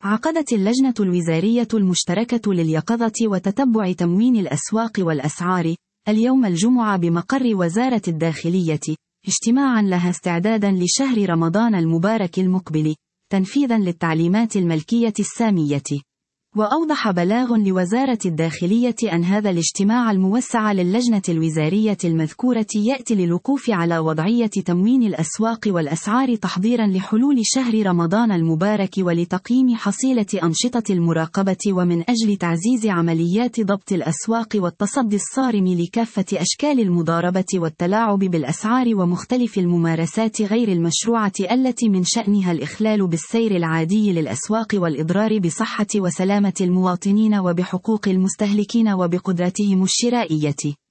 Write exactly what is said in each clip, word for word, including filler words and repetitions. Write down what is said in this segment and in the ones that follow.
عقدت اللجنة الوزارية المشتركة لليقظة وتتبع تموين الأسواق والأسعار اليوم الجمعة بمقر وزارة الداخلية اجتماعا لها استعدادا لشهر رمضان المبارك المقبل، تنفيذا للتعليمات الملكية السامية. وأوضح بلاغ لوزارة الداخلية أن هذا الاجتماع الموسع للجنة الوزارية المذكورة يأتي للوقوف على وضعية تموين الأسواق والأسعار تحضيرا لحلول شهر رمضان المبارك ولتقييم حصيلة أنشطة المراقبة ومن أجل تعزيز عمليات ضبط الأسواق والتصدي الصارم لكافة أشكال المضاربة والتلاعب بالأسعار ومختلف الممارسات غير المشروعة التي من شأنها الإخلال بالسير العادي للأسواق والإضرار بصحة وسلامة المواطنين وبحقوق المستهلكين وبقدرتهم الشرائية.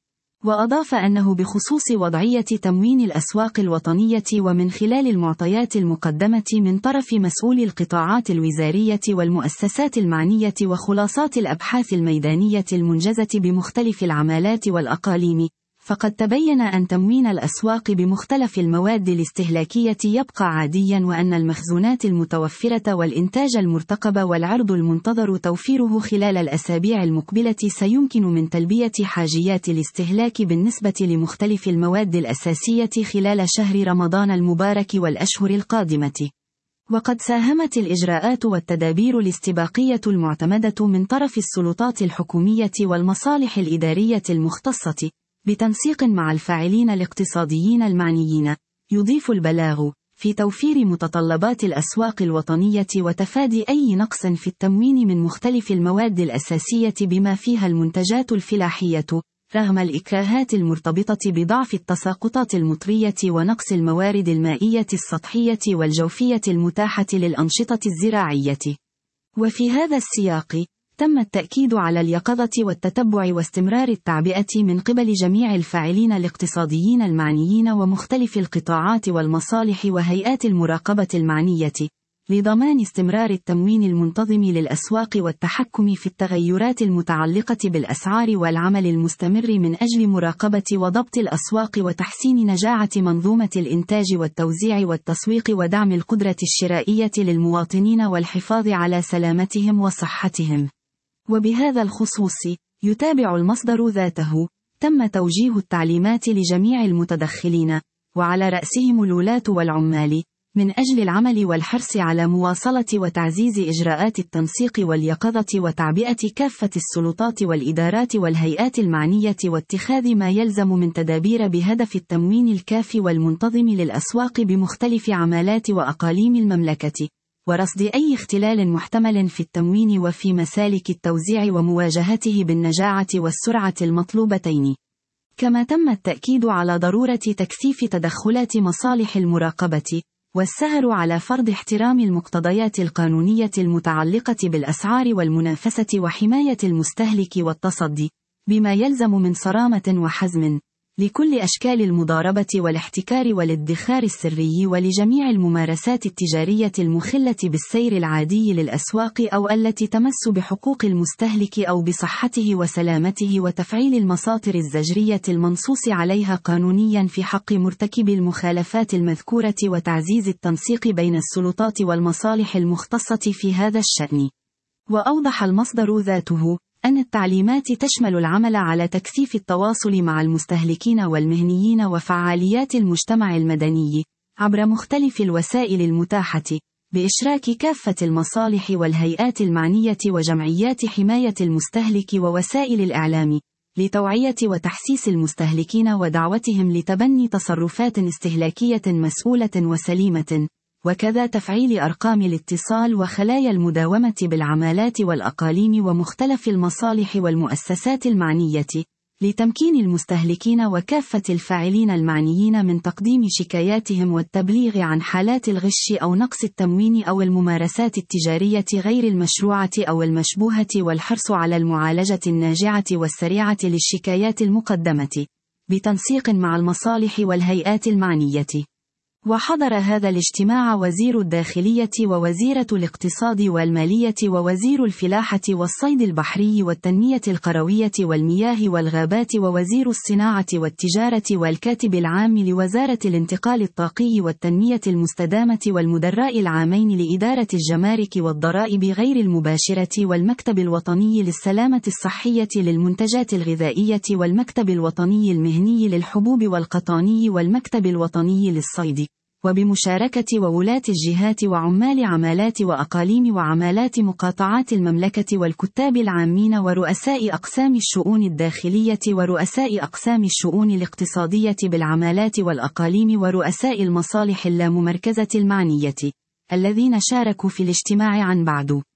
وأضاف أنه بخصوص وضعية تموين الأسواق الوطنية ومن خلال المعطيات المقدمة من طرف مسؤولي القطاعات الوزارية والمؤسسات المعنية وخلاصات الأبحاث الميدانية المنجزة بمختلف العمالات والأقاليم، فقد تبين أن تموين الأسواق بمختلف المواد الاستهلاكية يبقى عاديا، وأن المخزونات المتوفرة والإنتاج المرتقب والعرض المنتظر توفيره خلال الأسابيع المقبلة سيمكن من تلبية حاجيات الاستهلاك بالنسبة لمختلف المواد الأساسية خلال شهر رمضان المبارك والأشهر القادمة. وقد ساهمت الإجراءات والتدابير الاستباقية المعتمدة من طرف السلطات الحكومية والمصالح الإدارية المختصة بتنسيق مع الفاعلين الاقتصاديين المعنيين، يضيف البلاغ، في توفير متطلبات الأسواق الوطنية وتفادي أي نقص في التموين من مختلف المواد الأساسية بما فيها المنتجات الفلاحية، رغم الإكراهات المرتبطة بضعف التساقطات المطرية ونقص الموارد المائية السطحية والجوفية المتاحة للأنشطة الزراعية. وفي هذا السياق، تم التأكيد على اليقظة والتتبع واستمرار التعبئة من قبل جميع الفاعلين الاقتصاديين المعنيين ومختلف القطاعات والمصالح وهيئات المراقبة المعنية، لضمان استمرار التموين المنتظم للأسواق والتحكم في التغيرات المتعلقة بالأسعار والعمل المستمر من أجل مراقبة وضبط الأسواق وتحسين نجاعة منظومة الإنتاج والتوزيع والتسويق ودعم القدرة الشرائية للمواطنين والحفاظ على سلامتهم وصحتهم. وبهذا الخصوص، يتابع المصدر ذاته، تم توجيه التعليمات لجميع المتدخلين، وعلى رأسهم الولاة والعمال، من أجل العمل والحرص على مواصلة وتعزيز إجراءات التنسيق واليقظة وتعبئة كافة السلطات والإدارات والهيئات المعنية واتخاذ ما يلزم من تدابير بهدف التموين الكافي والمنتظم للأسواق بمختلف عمالات وأقاليم المملكة، ورصد أي اختلال محتمل في التموين وفي مسالك التوزيع ومواجهته بالنجاعة والسرعة المطلوبتين. كما تم التأكيد على ضرورة تكثيف تدخلات مصالح المراقبة، والسهر على فرض احترام المقتضيات القانونية المتعلقة بالأسعار والمنافسة وحماية المستهلك والتصدي، بما يلزم من صرامة وحزم، لكل أشكال المضاربة والاحتكار والادخار السري ولجميع الممارسات التجارية المخلة بالسير العادي للأسواق أو التي تمس بحقوق المستهلك أو بصحته وسلامته، وتفعيل المساطر الزجرية المنصوص عليها قانونيا في حق مرتكب المخالفات المذكورة، وتعزيز التنسيق بين السلطات والمصالح المختصة في هذا الشأن. وأوضح المصدر ذاته أن التعليمات تشمل العمل على تكثيف التواصل مع المستهلكين والمهنيين وفعاليات المجتمع المدني عبر مختلف الوسائل المتاحة، بإشراك كافة المصالح والهيئات المعنية وجمعيات حماية المستهلك ووسائل الإعلام، لتوعية وتحسيس المستهلكين ودعوتهم لتبني تصرفات استهلاكية مسؤولة وسليمة، وكذا تفعيل أرقام الاتصال وخلايا المداومة بالعمالات والأقاليم ومختلف المصالح والمؤسسات المعنية، لتمكين المستهلكين وكافة الفاعلين المعنيين من تقديم شكاياتهم والتبليغ عن حالات الغش أو نقص التموين أو الممارسات التجارية غير المشروعة أو المشبوهة، والحرص على المعالجة الناجعة والسريعة للشكايات المقدمة، بتنسيق مع المصالح والهيئات المعنية. وحضر هذا الاجتماع وزير الداخلية ووزيرة الاقتصاد والمالية ووزير الفلاحة والصيد البحري والتنمية القروية والمياه والغابات ووزير الصناعة والتجارة والكاتب العام لوزارة الانتقال الطاقي والتنمية المستدامة والمدراء العامين لإدارة الجمارك والضرائب غير المباشرة والمكتب الوطني للسلامة الصحية للمنتجات الغذائية والمكتب الوطني المهني للحبوب والقطاني والمكتب الوطني للصيد، وبمشاركة وولاة الجهات وعمال عمالات وأقاليم وعمالات مقاطعات المملكة والكتاب العامين ورؤساء أقسام الشؤون الداخلية ورؤساء أقسام الشؤون الاقتصادية بالعمالات والأقاليم ورؤساء المصالح اللاممركزة المعنية، الذين شاركوا في الاجتماع عن بعد.